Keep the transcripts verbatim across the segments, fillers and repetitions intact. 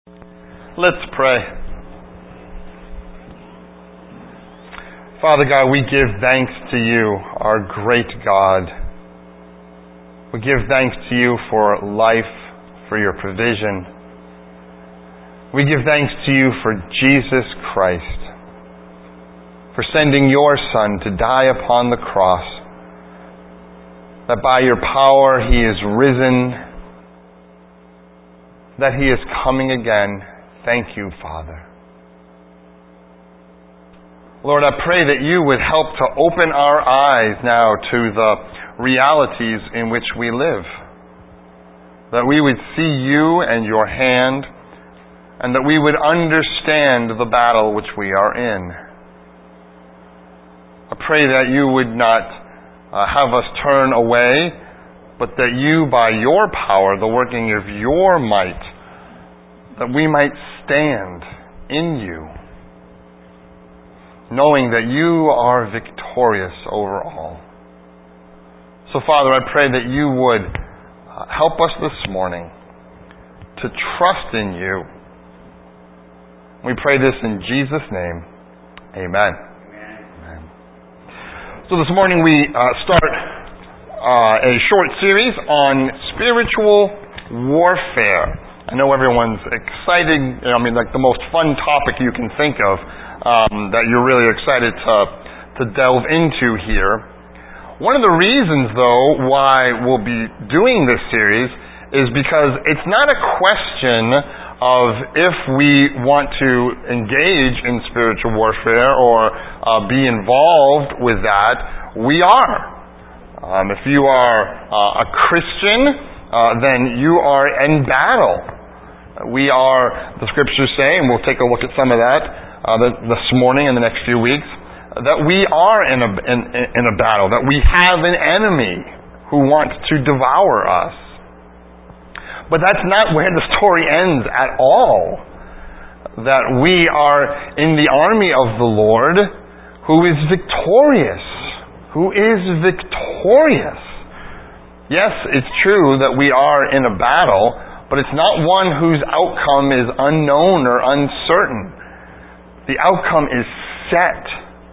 Let's pray. Father God, we give thanks to you, our great God. We give thanks to you for life, for your provision. We give thanks to you for Jesus Christ, for sending your Son to die upon the cross, that by your power he is risen, that he is coming again. Thank you, Father. Lord, I pray that you would help to open our eyes now to the realities in which we live. That we would see you and your hand, and that we would understand the battle which we are in. I pray that you would not uh, have us turn away, but that you, by your power, the working of your might, that we might stand in you, knowing that you are victorious over all. So, Father, I pray that you would uh, help us this morning to trust in you. We pray this in Jesus' name. Amen. Amen. So this morning we uh, start uh, a short series on spiritual warfare. I know everyone's excited. I mean, like the most fun topic you can think of um, that you're really excited to to delve into here. One of the reasons, though, why we'll be doing this series is because it's not a question of if we want to engage in spiritual warfare or uh, be involved with that. We are. Um, if you are uh, a Christian, uh, then you are in battle. We are, the scriptures say, and we'll take a look at some of that uh, this morning and the next few weeks, that we are in a, in, in a battle, that we have an enemy who wants to devour us. But that's not where the story ends at all. That we are in the army of the Lord who is victorious. Who is victorious. Yes, it's true that we are in a battle, but it's not one whose outcome is unknown or uncertain. The outcome is set.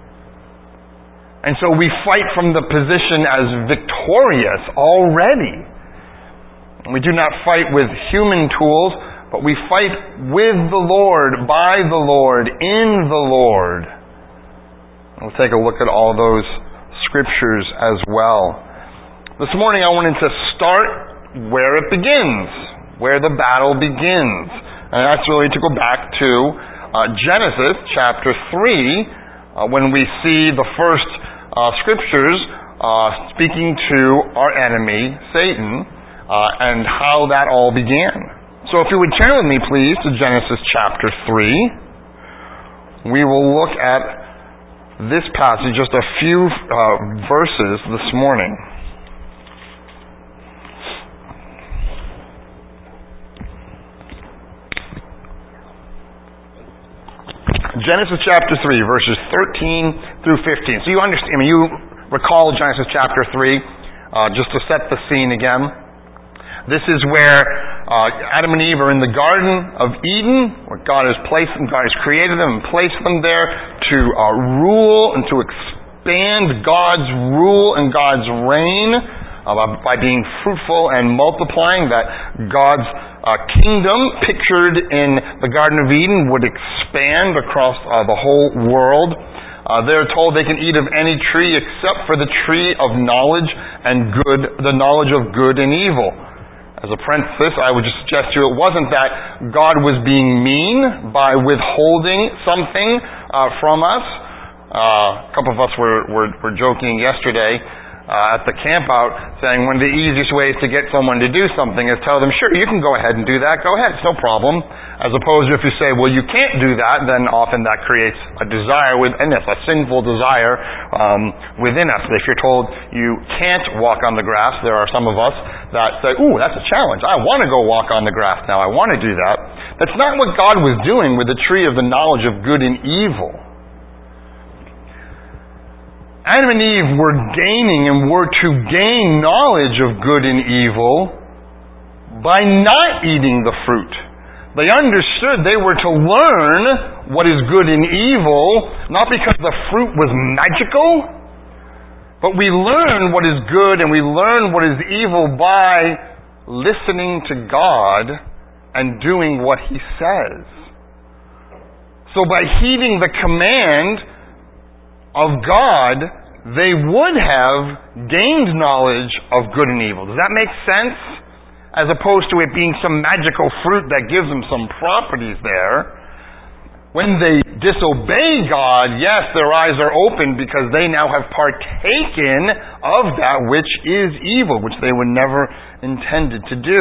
And so we fight from the position as victorious already. We do not fight with human tools, but we fight with the Lord, by the Lord, in the Lord. We'll take a look at all those scriptures as well. This morning I wanted to start where it begins. Where the battle begins. And that's really to go back to uh, Genesis chapter three, uh, when we see the first uh, scriptures uh, speaking to our enemy, Satan, uh, and how that all began. So if you would turn with me, please, to Genesis chapter three, we will look at this passage, just a few uh, verses this morning. Genesis chapter three, verses thirteen through fifteen. So you understand, I mean, you recall Genesis chapter three, uh, just to set the scene again. This is where uh, Adam and Eve are in the Garden of Eden, where God has placed them, God has created them and placed them there to uh, rule and to expand God's rule and God's reign uh, by being fruitful and multiplying, that God's Uh, kingdom pictured in the Garden of Eden would expand across uh, the whole world. Uh, they're told they can eat of any tree except for the tree of knowledge and good, the knowledge of good and evil. As a parenthesis, I would just suggest to you it wasn't that God was being mean by withholding something uh, from us. Uh, a couple of us were, were, were joking yesterday Uh, at the camp out, saying one of the easiest ways to get someone to do something is tell them, sure, you can go ahead and do that, go ahead, it's no problem. As opposed to if you say, well, you can't do that, then often that creates a desire within us, a sinful desire um, within us. If you're told you can't walk on the grass, there are some of us that say, ooh, that's a challenge, I want to go walk on the grass now, I want to do that. That's not what God was doing with the tree of the knowledge of good and evil. Adam and Eve were gaining and were to gain knowledge of good and evil by not eating the fruit. They understood they were to learn what is good and evil, not because the fruit was magical, but we learn what is good and we learn what is evil by listening to God and doing what He says. So by heeding the command of God, they would have gained knowledge of good and evil. Does that make sense? As opposed to it being some magical fruit that gives them some properties there. When they disobey God, yes, their eyes are open because they now have partaken of that which is evil, which they were never intended to do.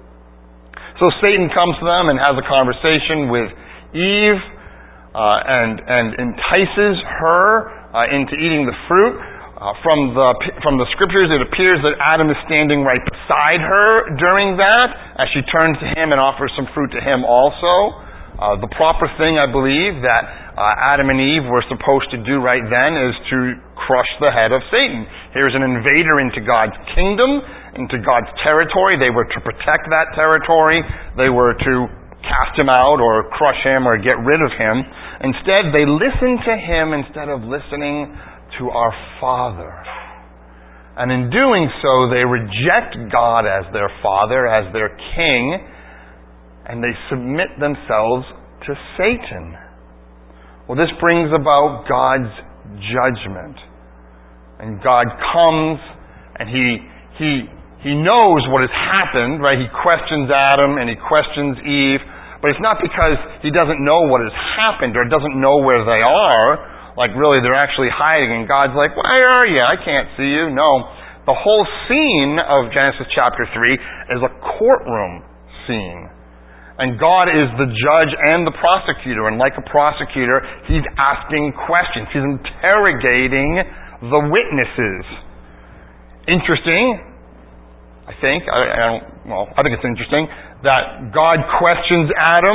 So Satan comes to them and has a conversation with Eve uh, and, and entices her uh, into eating the fruit. Uh, from the from the scriptures, it appears that Adam is standing right beside her during that, as she turns to him and offers some fruit to him also. Uh, the proper thing, I believe, that uh, Adam and Eve were supposed to do right then is to crush the head of Satan. Here's an invader into God's kingdom, into God's territory. They were to protect that territory. They were to cast him out or crush him or get rid of him. Instead, they listened to him instead of listening to our Father. And in doing so, they reject God as their Father, as their King, and they submit themselves to Satan. Well, this brings about God's judgment. And God comes and He He He knows what has happened, right? He questions Adam and He questions Eve, but it's not because He doesn't know what has happened or doesn't know where they are. Like, really, they're actually hiding, and God's like, where are you? I can't see you. No. The whole scene of Genesis chapter three is a courtroom scene. And God is the judge and the prosecutor. And like a prosecutor, He's asking questions. He's interrogating the witnesses. Interesting, I think. I, I don't, well, I think it's interesting that God questions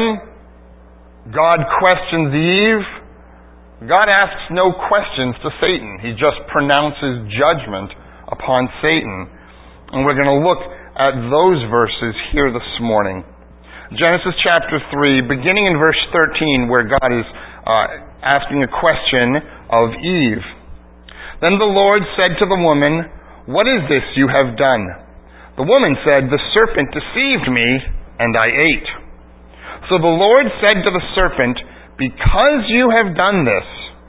Adam. God questions Eve. God asks no questions to Satan. He just pronounces judgment upon Satan. And we're going to look at those verses here this morning. Genesis chapter three, beginning in verse thirteen, where God is uh, asking a question of Eve. Then the Lord said to the woman, "What is this you have done?" The woman said, "The serpent deceived me, and I ate." So the Lord said to the serpent, "Because you have done this,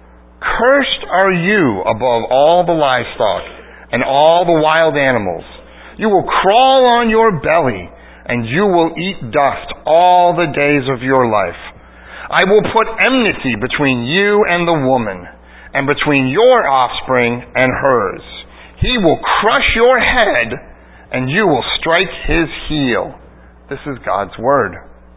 cursed are you above all the livestock and all the wild animals. You will crawl on your belly, and you will eat dust all the days of your life. I will put enmity between you and the woman, and between your offspring and hers. He will crush your head, and you will strike his heel." This is God's word.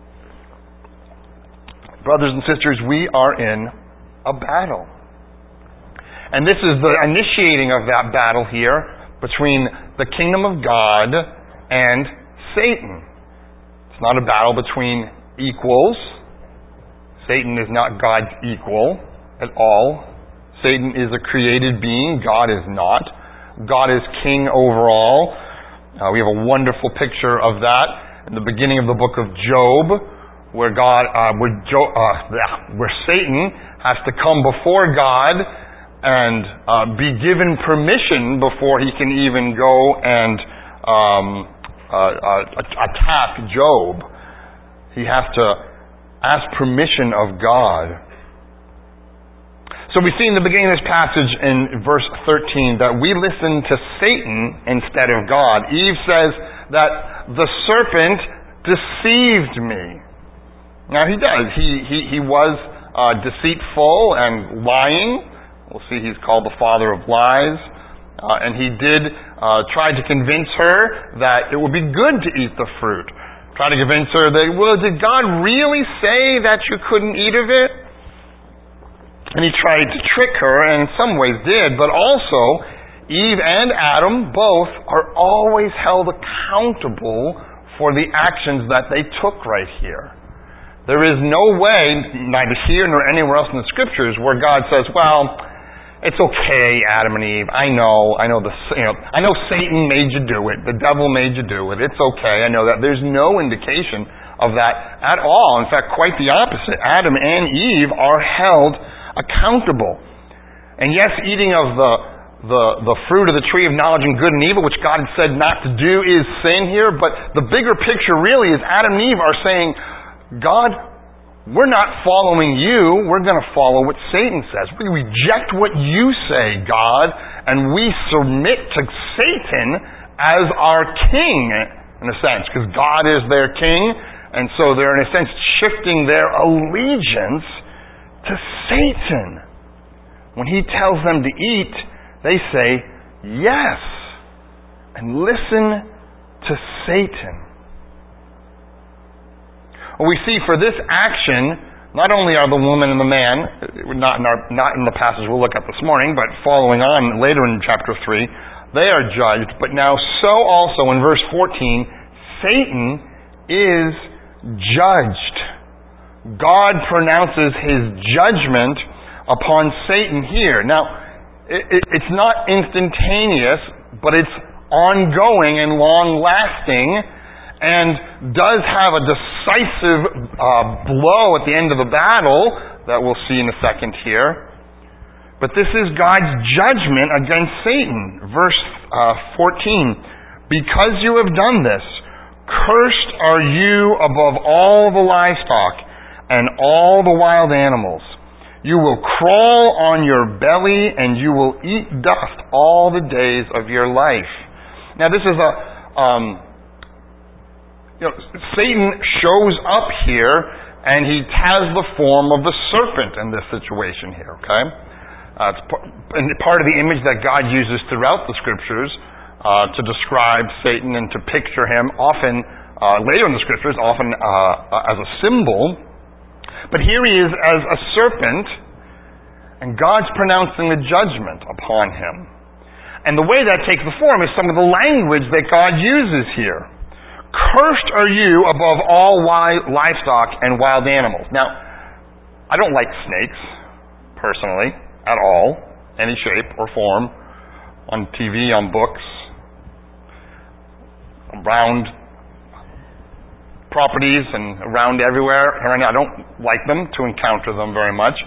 Brothers and sisters, we are in a battle. And this is the initiating of that battle here between the kingdom of God and Satan. It's not a battle between equals. Satan is not God's equal at all. Satan is a created being. God is not. God is king over all. Uh, we have a wonderful picture of that in the beginning of the book of Job, where God, uh, where, Jo- uh, where Satan has to come before God and uh, be given permission before he can even go and um, uh, uh, attack Job. He has to ask permission of God. So we see in the beginning of this passage in verse thirteen that we listen to Satan instead of God. Eve says that the serpent deceived me. Now he does. He he, he was uh, deceitful and lying. We'll see he's called the father of lies. Uh, and he did uh, try to convince her that it would be good to eat the fruit. Try to convince her that, well, did God really say that you couldn't eat of it? And he tried to trick her, and in some ways did, but also Eve and Adam both are always held accountable for the actions that they took right here. There is no way, neither here nor anywhere else in the Scriptures, where God says, well, it's okay, Adam and Eve. I know, I know the, you know, I know Satan made you do it. The devil made you do it. It's okay. I know that. There's no indication of that at all. In fact, quite the opposite. Adam and Eve are held accountable. And yes, eating of the, the, the fruit of the tree of knowledge and good and evil, which God had said not to do, is sin here. But the bigger picture really is Adam and Eve are saying, God, we're not following you. We're going to follow what Satan says. We reject what you say, God, and we submit to Satan as our king, in a sense, because God is their king. And so they're, in a sense, shifting their allegiance to Satan. When he tells them to eat, they say, yes, and listen to Satan. Well, we see for this action, not only are the woman and the man, not in, our, not in the passage we'll look at this morning, but following on later in chapter three, they are judged. But now so also in verse fourteen, Satan is judged. God pronounces his judgment upon Satan here. Now, it, it, it's not instantaneous, but it's ongoing and long-lasting, and does have a decisive uh, blow at the end of the battle that we'll see in a second here. But this is God's judgment against Satan. Verse uh, fourteen, because you have done this, cursed are you above all the livestock and all the wild animals. You will crawl on your belly, and you will eat dust all the days of your life. Now, this is a, um, you know, Satan shows up here, and he has the form of the serpent in this situation here, okay? Uh, it's part, and part of the image that God uses throughout the Scriptures uh, to describe Satan and to picture him, often, uh, later in the Scriptures, often uh, as a symbol. But here he is as a serpent, and God's pronouncing the judgment upon him. And the way that takes the form is some of the language that God uses here. Cursed are you above all wild, livestock and wild animals. Now, I don't like snakes, personally, at all, any shape or form, on T V, on books, around properties and around everywhere. I don't like them, to encounter them very much.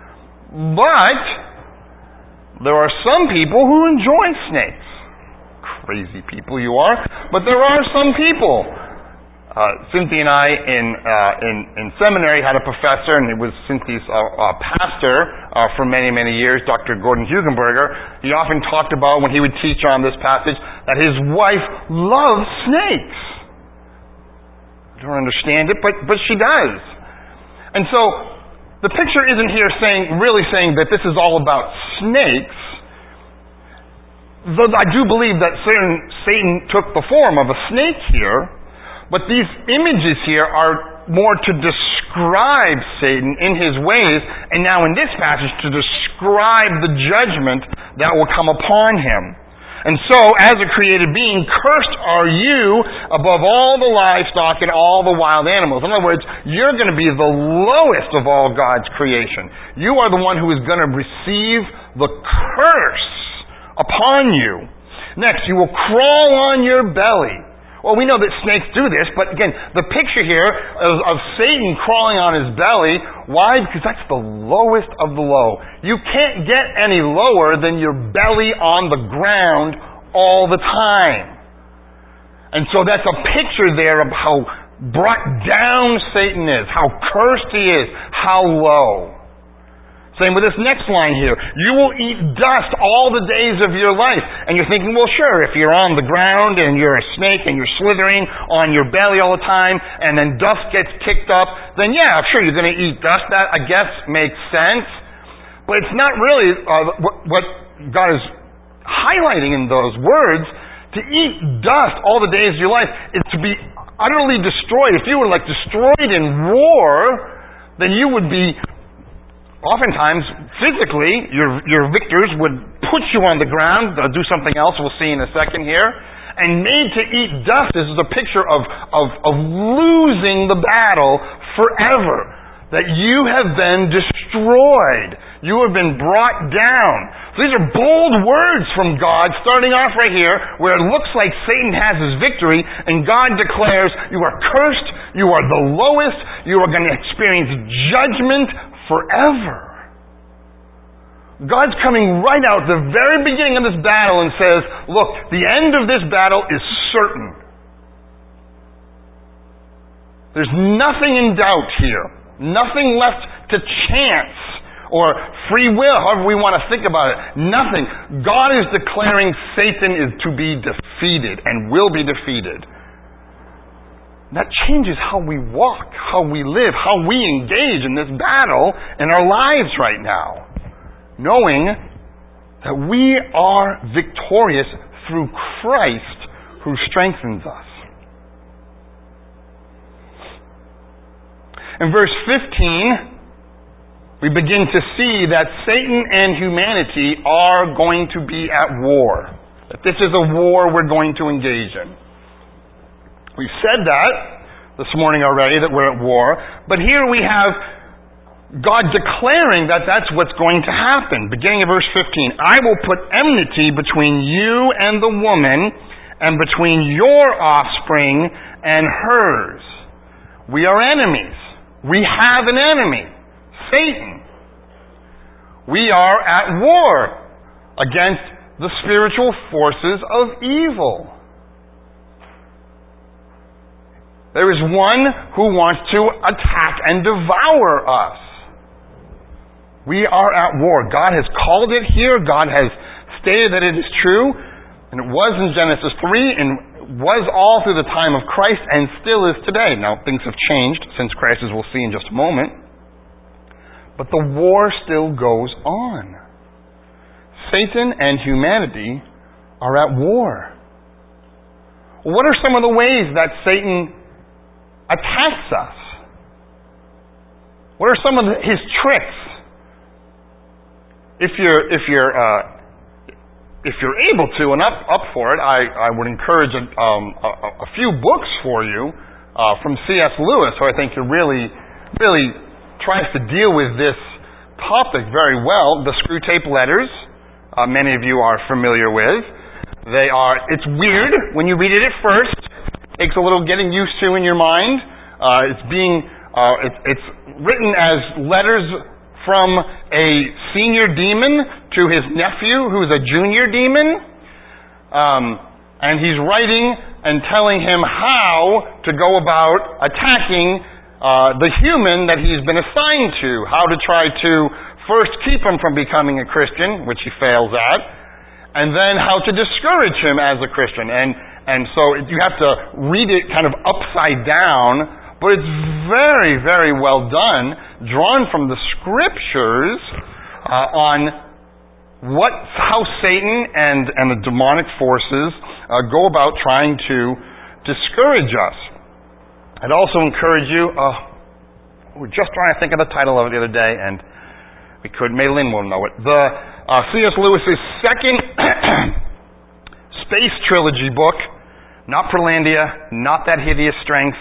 But there are some people who enjoy snakes. Crazy people you are. But there are some people. Uh, Cynthia and I in, uh, in in seminary had a professor, and it was Cynthia's uh, uh, pastor uh, for many, many years, Doctor Gordon Hugenberger. He often talked about, when he would teach on this passage, that his wife loves snakes. I don't understand it, but, but she does. And so, the picture isn't here saying, really saying that this is all about snakes. Though I do believe that Satan, Satan took the form of a snake here, but these images here are more to describe Satan in his ways, and now in this passage to describe the judgment that will come upon him. And so, as a created being, cursed are you above all the livestock and all the wild animals. In other words, you're going to be the lowest of all God's creation. You are the one who is going to receive the curse upon you. Next, you will crawl on your belly. Well, we know that snakes do this, but again, the picture here of, of Satan crawling on his belly, why? Because that's the lowest of the low. You can't get any lower than your belly on the ground all the time. And so that's a picture there of how brought down Satan is, how cursed he is, how low. Same with this next line here. You will eat dust all the days of your life. And you're thinking, well, sure, if you're on the ground and you're a snake and you're slithering on your belly all the time and then dust gets kicked up, then yeah, sure, you're going to eat dust. That, I guess, makes sense. But it's not really uh, what, what God is highlighting in those words. To eat dust all the days of your life is to be utterly destroyed. If you were like destroyed in war, then you would be... Oftentimes, physically, your your victors would put you on the ground, uh, do something else we'll see in a second here, and made to eat dust. This is a picture of, of, of losing the battle forever. That you have been destroyed. You have been brought down. So these are bold words from God, starting off right here, where it looks like Satan has his victory, and God declares, you are cursed, you are the lowest, you are going to experience judgment forever. God's coming right out at the very beginning of this battle and says, look, the end of this battle is certain. There's nothing in doubt here. Nothing left to chance or free will, however we want to think about it. Nothing. God is declaring Satan is to be defeated and will be defeated. That changes how we walk, how we live, how we engage in this battle in our lives right now. Knowing that we are victorious through Christ who strengthens us. In verse fifteen, we begin to see that Satan and humanity are going to be at war. That this is a war we're going to engage in. We've said that this morning already, that we're at war. But here we have God declaring that that's what's going to happen. Beginning of verse fifteen, I will put enmity between you and the woman, and between your offspring and hers. We are enemies. We have an enemy. Satan. We are at war against the spiritual forces of evil. There is one who wants to attack and devour us. We are at war. God has called it here. God has stated that it is true. And it was in Genesis three and was all through the time of Christ and still is today. Now, things have changed since Christ, as we'll see in just a moment. But the war still goes on. Satan and humanity are at war. What are some of the ways that Satan attacks us? What are some of his tricks? If you're if you're uh, if you're able to and up up for it, I, I would encourage a, um, a, a few books for you uh, from C S Lewis, who I think are really really tries to deal with this topic very well. The Screwtape Letters, uh, many of you are familiar with. They are. It's weird when you read it at first. It takes a little getting used to in your mind. Uh, it's being uh, it, it's written as letters from a senior demon to his nephew, who's a junior demon. Um, and he's writing and telling him how to go about attacking uh, the human that he's been assigned to. How to try to first keep him from becoming a Christian, which he fails at, and then how to discourage him as a Christian. And, and so you have to read it kind of upside down. But it's very, very well done, drawn from the Scriptures uh, on what, how Satan and, and the demonic forces uh, go about trying to discourage us. I'd also encourage you, uh, we were just trying to think of the title of it the other day, and we couldn't. May Lynn will know it. The uh, C S Lewis's second space trilogy book, not Perlandia, not That Hideous Strength,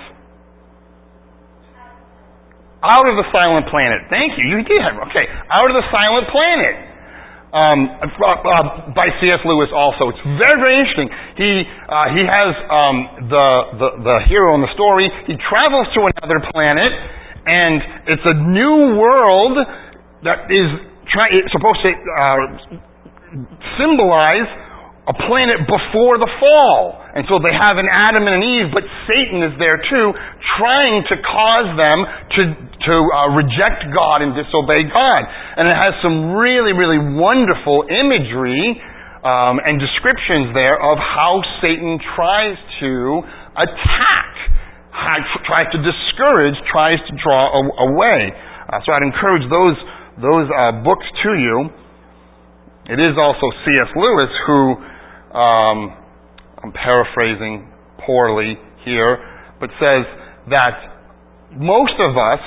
Out of the Silent Planet. Thank you. You did. Okay. Out of the Silent Planet. Um, uh, by C S Lewis also. It's very, very interesting. He uh, he has um, the, the the hero in the story. He travels to another planet, and it's a new world that is try, it's supposed to uh, symbolize a planet before the fall. And so they have an Adam and an Eve, but Satan is there too, trying to cause them to to uh, reject God and disobey God. And it has some really, really wonderful imagery um, and descriptions there of how Satan tries to attack, tries to discourage, tries to draw away. Uh, so I'd encourage those those uh, books to you. It is also C S Lewis who, um, I'm paraphrasing poorly here, but says that most of us,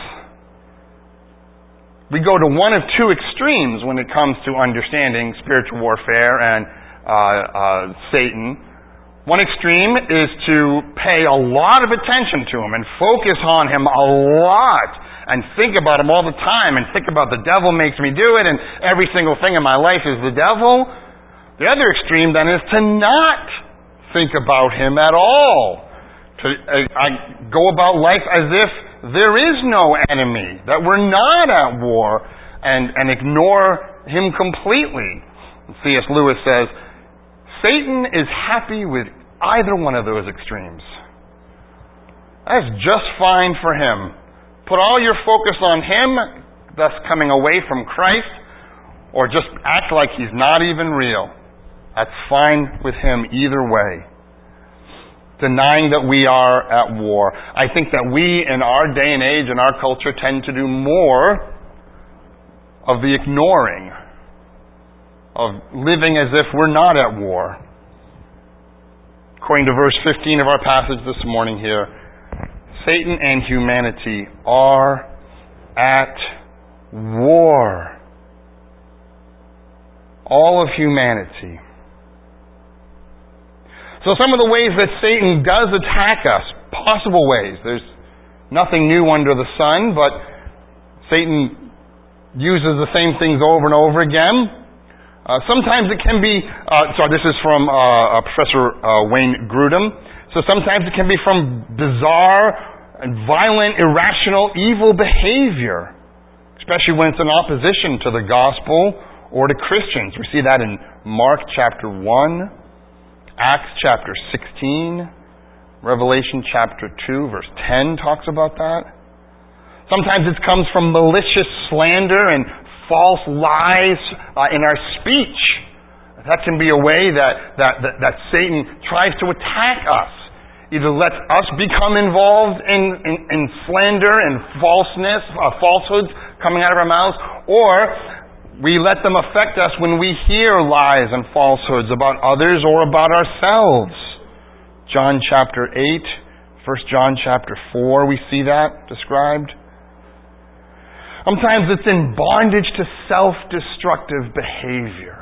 we go to one of two extremes when it comes to understanding spiritual warfare and uh, uh, Satan. One extreme is to pay a lot of attention to him and focus on him a lot and think about him all the time and think about the devil makes me do it and every single thing in my life is the devil. The other extreme then is to not think about him at all. To I, I go about life as if there is no enemy, that we're not at war, and, and ignore him completely. C S Lewis says, Satan is happy with either one of those extremes. That's just fine for him. Put all your focus on him, thus coming away from Christ, or just act like he's not even real. That's fine with him either way. Denying that we are at war. I think that we, in our day and age, in our culture, tend to do more of the ignoring, of living as if we're not at war. According to verse fifteen of our passage this morning here, Satan and humanity are at war. All of humanity. So some of the ways that Satan does attack us, possible ways. There's nothing new under the sun, but Satan uses the same things over and over again. Uh, sometimes it can be, uh, sorry, this is from uh, uh, Professor uh, Wayne Grudem. So sometimes it can be from bizarre and violent, irrational, evil behavior, especially when it's in opposition to the gospel or to Christians. We see that in Mark chapter one, Acts chapter sixteen, Revelation chapter two, verse ten talks about that. Sometimes it comes from malicious slander and false lies uh, in our speech. That can be a way that, that, that, that Satan tries to attack us. Either lets us become involved in, in, in slander and falseness, uh, falsehoods coming out of our mouths, or we let them affect us when we hear lies and falsehoods about others or about ourselves. John chapter eight, First John chapter four, we see that described. Sometimes it's in bondage to self-destructive behavior.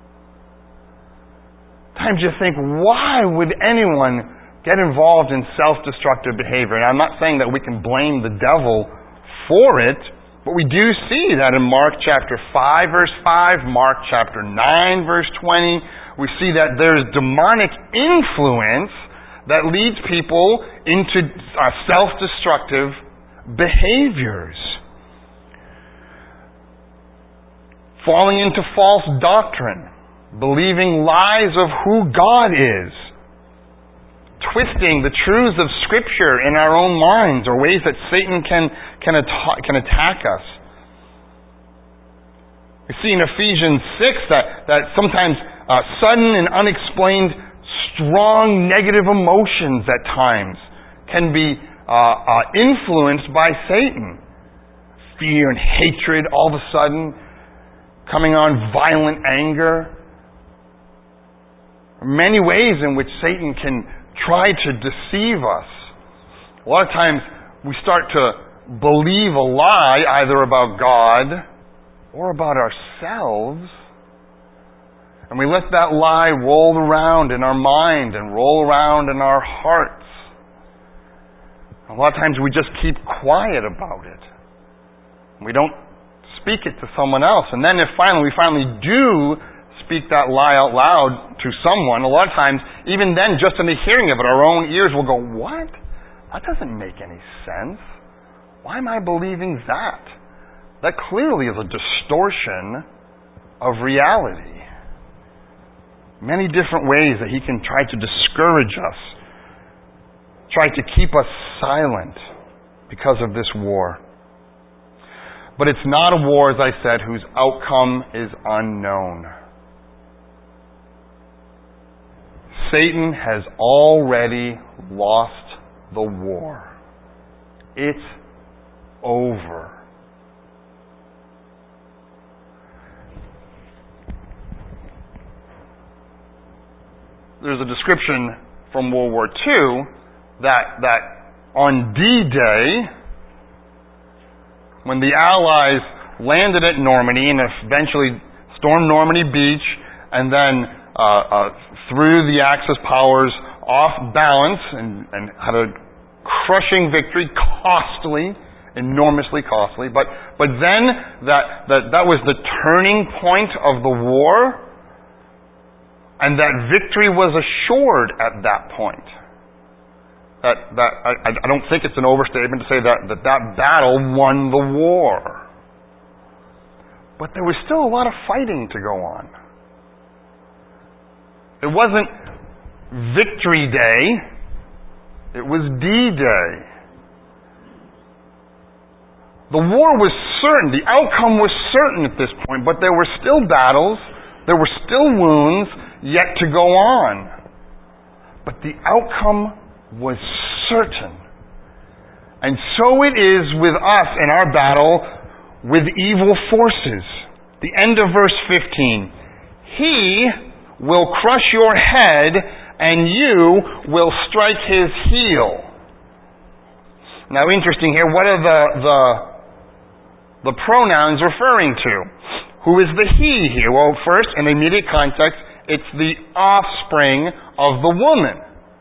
Sometimes you think, why would anyone get involved in self-destructive behavior? And I'm not saying that we can blame the devil for it, but we do see that in Mark chapter five, verse five, Mark chapter nine, verse twenty. We see that there's demonic influence that leads people into uh, self-destructive behaviors. Falling into false doctrine, believing lies of who God is, twisting the truths of Scripture in our own minds, or ways that Satan can can, atta- can attack us. We see in Ephesians six that, that sometimes uh, sudden and unexplained strong negative emotions at times can be uh, uh, influenced by Satan. Fear and hatred all of a sudden, coming on violent anger. Many ways in which Satan can try to deceive us. A lot of times we start to believe a lie either about God or about ourselves, and we let that lie roll around in our mind and roll around in our hearts. A lot of times we just keep quiet about it. We don't speak it to someone else. And then if finally we finally do speak that lie out loud to someone, a lot of times, even then, just in the hearing of it, our own ears will go, what? That doesn't make any sense. Why am I believing that? That clearly is a distortion of reality. Many different ways that he can try to discourage us, try to keep us silent because of this war. But it's not a war, as I said, whose outcome is unknown. Satan has already lost the war. It's over. There's a description from World War Two that, that on D-Day, when the Allies landed at Normandy and eventually stormed Normandy Beach and then uh, uh, threw the Axis powers off balance and, and had a crushing victory, costly enormously costly. But, but then that, that, that was the turning point of the war, and that victory was assured at that point. That, that I, I don't think it's an overstatement to say that, that that battle won the war. But there was still a lot of fighting to go on. It wasn't Victory Day. It was D-Day. The war was certain. The outcome was certain at this point, but there were still battles. There were still wounds yet to go on. But the outcome was certain. And so it is with us in our battle with evil forces. The end of verse fifteen. He will crush your head, and you will strike his heel. Now, interesting here, what are the, the, the pronouns referring to? Who is the he here? Well, first, in the immediate context, it's the offspring of the woman.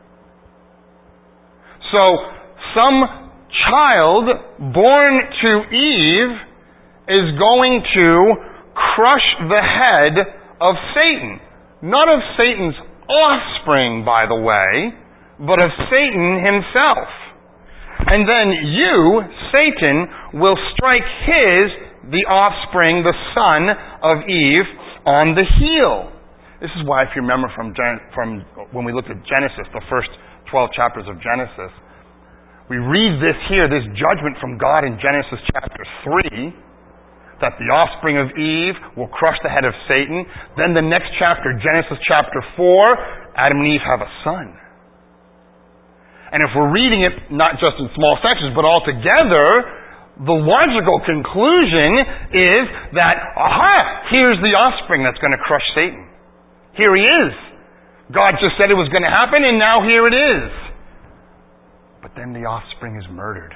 So, some child born to Eve is going to crush the head of Satan. Not of Satan's offspring, by the way, but of Satan himself. And then you, Satan, will strike his, the offspring, the son of Eve, on the heel. This is why, if you remember from, Gen- from when we looked at Genesis, the first twelve chapters of Genesis, we read this here, this judgment from God in Genesis chapter three, that the offspring of Eve will crush the head of Satan. Then the next chapter, Genesis chapter four, Adam and Eve have a son. And if we're reading it not just in small sections, but all together, the logical conclusion is that, aha, here's the offspring that's going to crush Satan. Here he is. God just said it was going to happen, and now here it is. But then the offspring is murdered.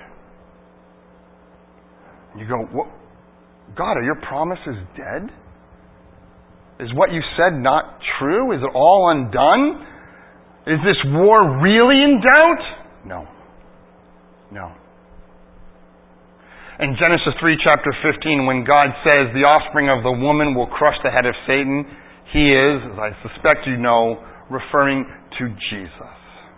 You go, what? God, are your promises dead? Is what you said not true? Is it all undone? Is this war really in doubt? No. No. In Genesis three, chapter fifteen, when God says the offspring of the woman will crush the head of Satan, he is, as I suspect you know, referring to Jesus.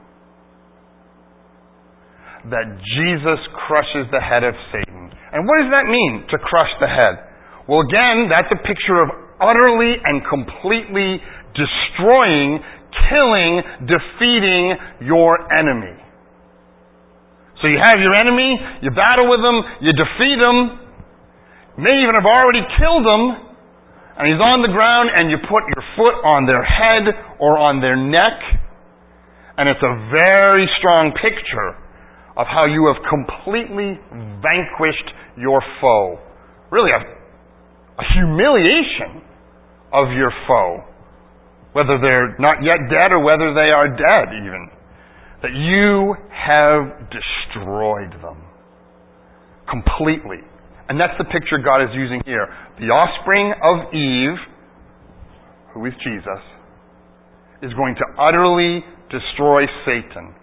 That Jesus crushes the head of Satan. And what does that mean, to crush the head? Well, again, that's a picture of utterly and completely destroying, killing, defeating your enemy. So you have your enemy, you battle with him, you defeat him, you may even have already killed him, and he's on the ground, and you put your foot on their head or on their neck, and it's a very strong picture of how you have completely vanquished your foe. Really, a, a humiliation of your foe. Whether they're not yet dead or whether they are dead even. That you have destroyed them. Completely. And that's the picture God is using here. The offspring of Eve, who is Jesus, is going to utterly destroy Satan.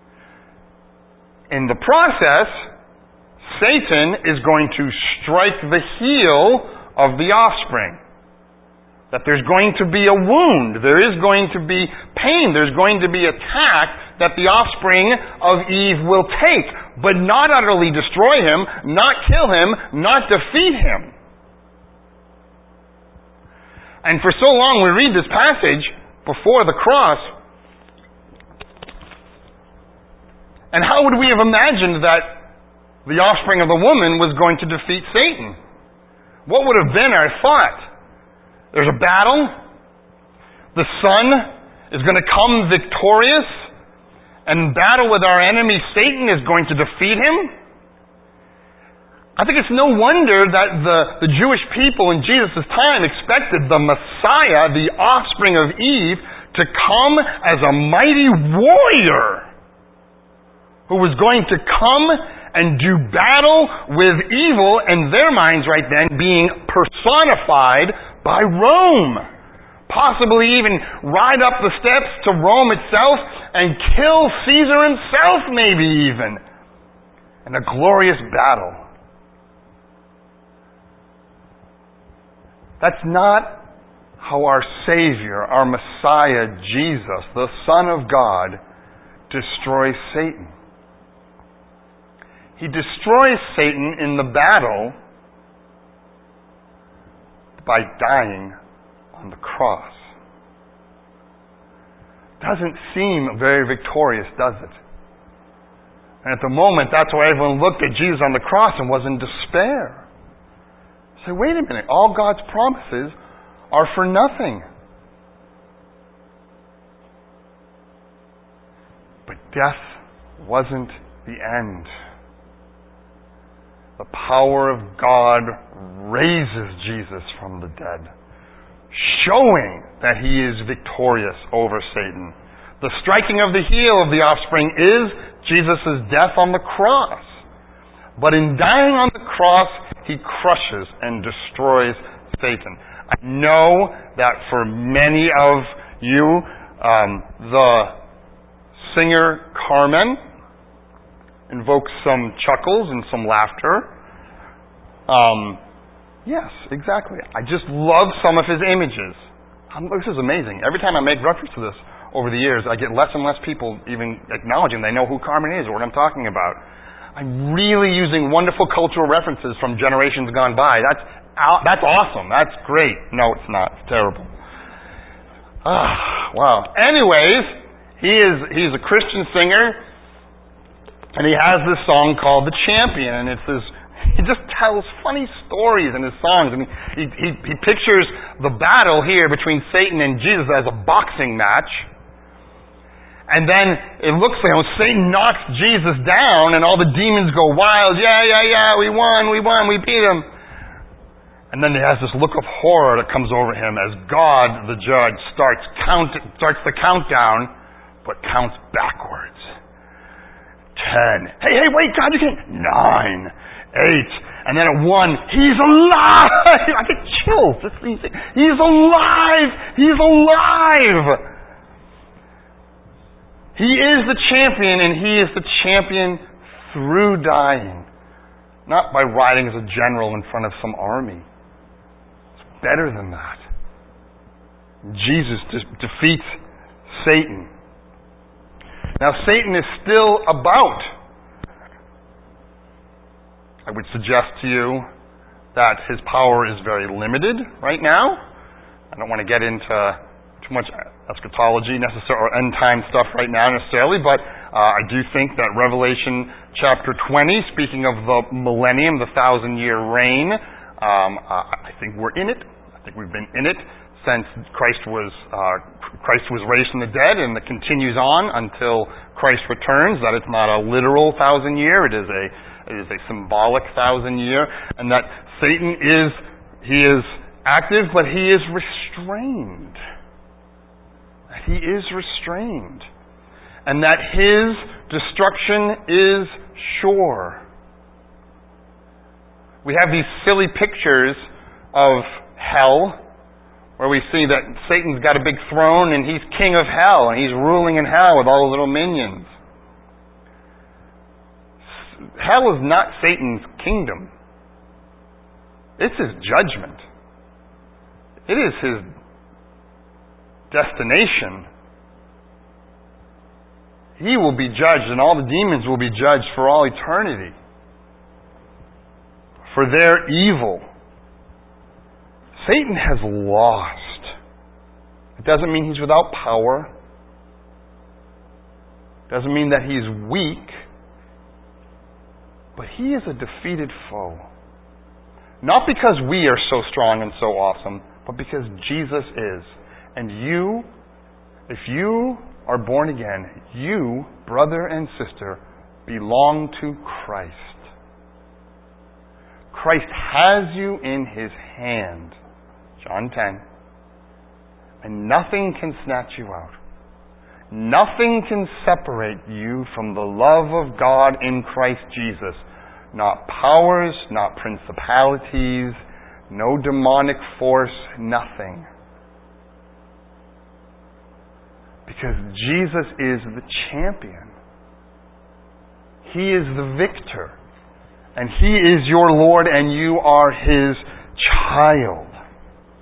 In the process, Satan is going to strike the heel of the offspring. That there's going to be a wound. There is going to be pain. There's going to be attack that the offspring of Eve will take, but not utterly destroy him, not kill him, not defeat him. And for so long we read this passage before the cross, and how would we have imagined that the offspring of the woman was going to defeat Satan? What would have been our thought? There's a battle. The Son is going to come victorious and battle with our enemy Satan, is going to defeat him. I think it's no wonder that the, the Jewish people in Jesus' time expected the Messiah, the offspring of Eve, to come as a mighty warrior who was going to come and do battle with evil, in their minds right then being personified by Rome. Possibly even ride up the steps to Rome itself and kill Caesar himself, maybe even. In a glorious battle That's not how our Savior, our Messiah, Jesus, the Son of God, destroys Satan. He destroys Satan in the battle by dying on the cross. Doesn't seem very victorious, does it? And at the moment, that's why everyone looked at Jesus on the cross and was in despair. Say, wait a minute, all God's promises are for nothing. But death wasn't the end. The power of God raises Jesus from the dead, showing that he is victorious over Satan. The striking of the heel of the offspring is Jesus' death on the cross. But in dying on the cross, he crushes and destroys Satan. I know that for many of you, um, the singer Carmen invokes some chuckles and some laughter. Um, yes, exactly. I just love some of his images. Um, this is amazing. Every time I make reference to this over the years, I get less and less people even acknowledging they know who Carmen is or what I'm talking about. I'm really using wonderful cultural references from generations gone by. That's that's awesome. That's great. No, it's not. It's terrible. Ah, wow. Anyways, he is he's a Christian singer. And he has this song called The Champion, and it's this, he just tells funny stories in his songs. I mean, he, he, he pictures the battle here between Satan and Jesus as a boxing match. And then it looks like when Satan knocks Jesus down and all the demons go wild, yeah, yeah, yeah, we won, we won, we beat him. And then he has this look of horror that comes over him as God, the judge, starts count, starts the countdown, but counts backwards. Ten. Hey, hey, wait, God, you can't. Nine. Eight. And then at one, he's alive! I get chills. Just he's, he's alive! He's alive! He is the champion, and he is the champion through dying. Not by riding as a general in front of some army. It's better than that. Jesus de- defeats Satan. Now, Satan is still about. I would suggest to you that his power is very limited right now. I don't want to get into too much eschatology necessarily or end time stuff right now necessarily, but uh, I do think that Revelation chapter twenty, speaking of the millennium, the thousand year reign, um, uh, I think we're in it. I think we've been in it since Christ was uh, Christ was raised from the dead, and it continues on until Christ returns. That it's not a literal thousand year; it is a it is a symbolic thousand year, and that Satan is he is active, but he is restrained. He is restrained, and that his destruction is sure. We have these silly pictures of hell, where we see that Satan's got a big throne and he's king of hell and he's ruling in hell with all the little minions. Hell is not Satan's kingdom. It's his judgment. It is his destination. He will be judged, and all the demons will be judged for all eternity for their evil. Satan has lost. It doesn't mean he's without power. It doesn't mean that he's weak. But he is a defeated foe. Not because we are so strong and so awesome, but because Jesus is. And you, if you are born again, you, brother and sister, belong to Christ. Christ has you in his hand. John ten. And nothing can snatch you out. Nothing can separate you from the love of God in Christ Jesus. Not powers, not principalities, no demonic force, nothing. Because Jesus is the champion. He is the victor. And he is your Lord and you are his child.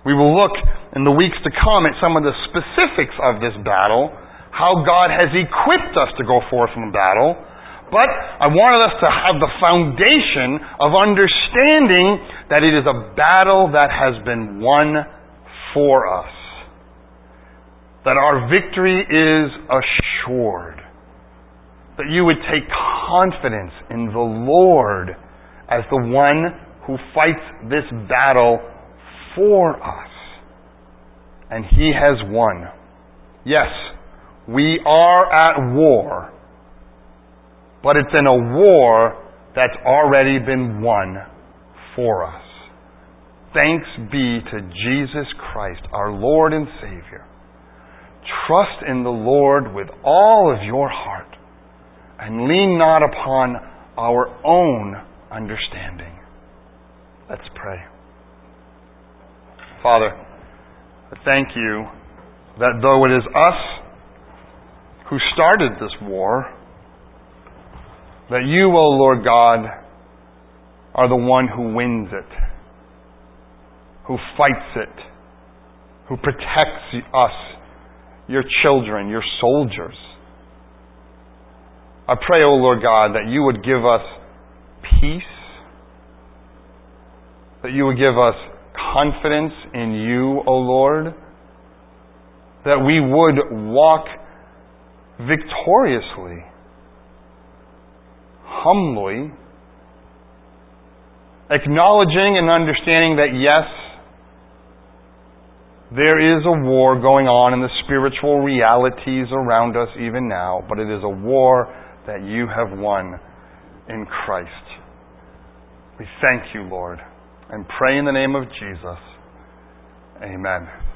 We will look in the weeks to come at some of the specifics of this battle, how God has equipped us to go forth in battle. But I wanted us to have the foundation of understanding that it is a battle that has been won for us. That our victory is assured. That you would take confidence in the Lord as the one who fights this battle for us. And He has won. Yes, we are at war, but it's in a war that's already been won for us. Thanks be to Jesus Christ, our Lord and Savior. Trust in the Lord with all of your heart, and lean not upon our own understanding. Let's pray. Father, I thank you that though it is us who started this war, that you, O Lord God, are the one who wins it, who fights it, who protects us, your children, your soldiers. I pray, O Lord God, that you would give us peace, that you would give us confidence in you, O Lord, that we would walk victoriously, humbly, acknowledging and understanding that yes, there is a war going on in the spiritual realities around us even now, but it is a war that you have won in Christ. We thank you, Lord, and pray in the name of Jesus. Amen.